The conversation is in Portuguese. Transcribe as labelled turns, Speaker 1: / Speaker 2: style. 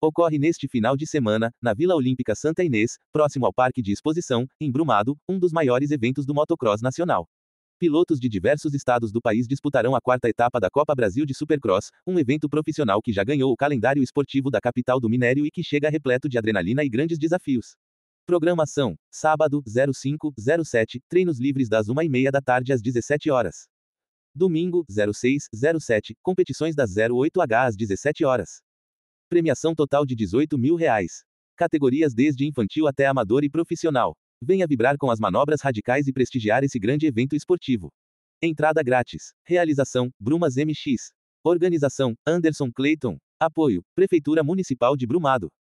Speaker 1: Ocorre neste final de semana, na Vila Olímpica Santa Inês, próximo ao Parque de Exposição, em Brumado, um dos maiores eventos do motocross nacional. Pilotos de diversos estados do país disputarão a quarta etapa da Copa Brasil de Supercross, um evento profissional que já ganhou o calendário esportivo da capital do minério e que chega repleto de adrenalina e grandes desafios. Programação: sábado, 05/07, treinos livres das 1h30 da tarde às 17 horas. Domingo, 06/07, competições das 08h às 17 horas. Premiação total de R$18 mil. Categorias desde infantil até amador e profissional. Venha vibrar com as manobras radicais e prestigiar esse grande evento esportivo. Entrada grátis. Realização: Brumas MX. Organização: Anderson Clayton. Apoio: Prefeitura Municipal de Brumado.